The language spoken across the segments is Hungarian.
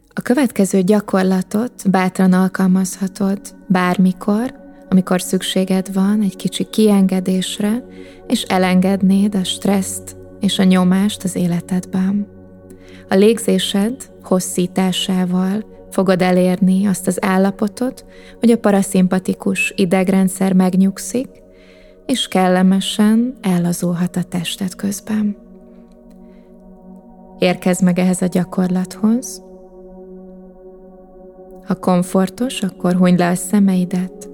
A következő gyakorlatot bátran alkalmazhatod bármikor, amikor szükséged van egy kicsi kiengedésre, és elengednéd a stresszt és a nyomást az életedben. A légzésed hosszításával fogod elérni azt az állapotot, hogy a paraszimpatikus idegrendszer megnyugszik, és kellemesen ellazulhat a tested közben. Érkezz meg ehhez a gyakorlathoz. Ha komfortos, akkor hunyd le a szemeidet.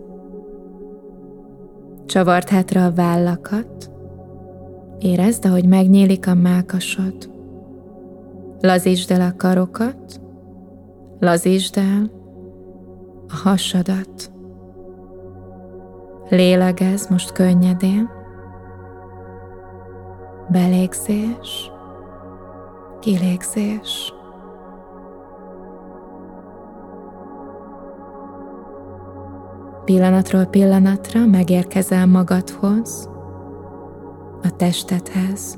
Csavard hátra a vállakat. Érezd, ahogy megnyílik a mellkasod. Lazítsd el a karokat. Lazítsd el a hasadat. Lélegezz most könnyedén. Belégzés, kilégzés. Pillanatról pillanatra megérkezel magadhoz, a testedhez.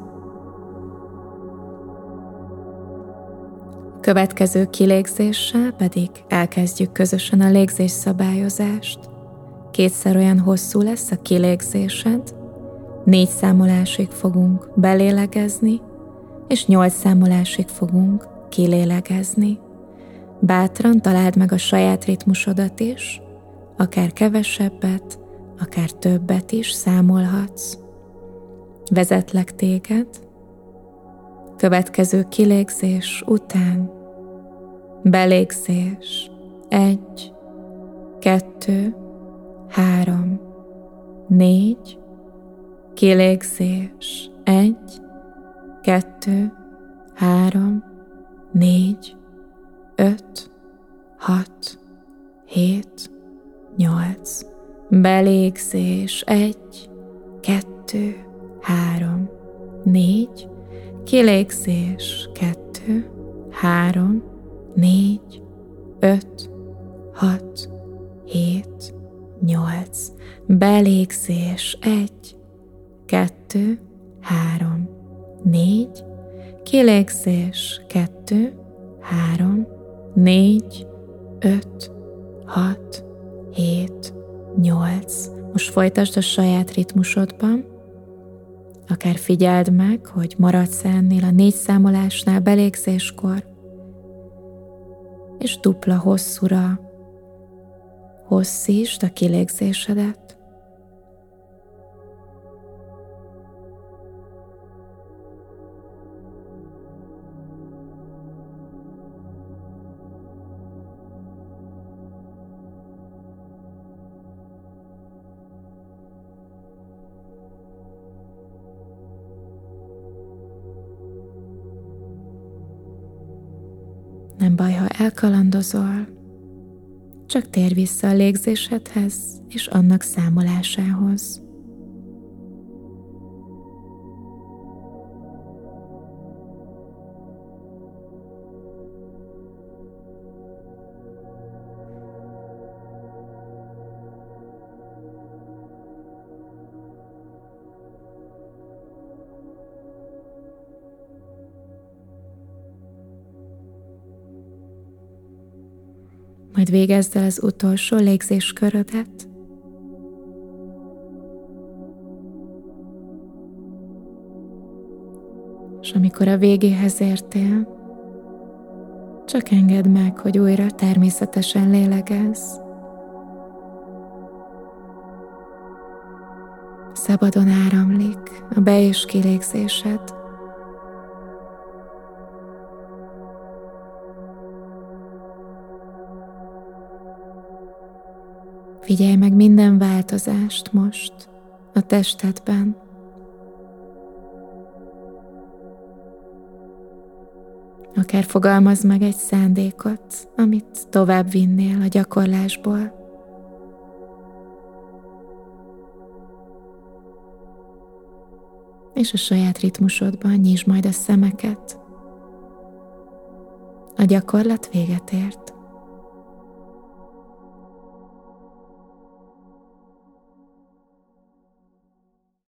A következő kilégzéssel pedig elkezdjük közösen a légzés szabályozást. 2-szer olyan hosszú lesz a kilégzésed, 4 számolásig fogunk belélegezni, és 8 számolásig fogunk kilélegezni. Bátran találd meg a saját ritmusodat is, akár kevesebbet, akár többet is számolhatsz. Vezetlek téged. Következő kilégzés után belégzés 1, 2, 3, 4, kilégzés 1, 2, 3, 4, 5, 6, 7, 8, belégzés 1, 2, 3, 4, kilégzés 2, 3, 4, 5, 6, 7, 8, belégzés 1, 2, 3, 4, kilégzés 2, 3, 4, 5, 6, 7, 8. Most folytasd a saját ritmusodban, akár figyeld meg, hogy maradsz ennél a 4 számolásnál belégzéskor, és dupla hosszúra hosszítsd a kilégzésedet. Nem baj, ha elkalandozol, csak térj vissza a légzésedhez és annak számolásához. Majd végezd el az utolsó légzéskörödet. És amikor a végéhez értél, csak engedd meg, hogy újra természetesen lélegezz. Szabadon áramlik a be- és kilégzésed. Figyelj meg minden változást most a testedben. Akár fogalmazz meg egy szándékot, amit tovább vinnél a gyakorlásból. És a saját ritmusodban nyisd majd a szemeket. A gyakorlat véget ért.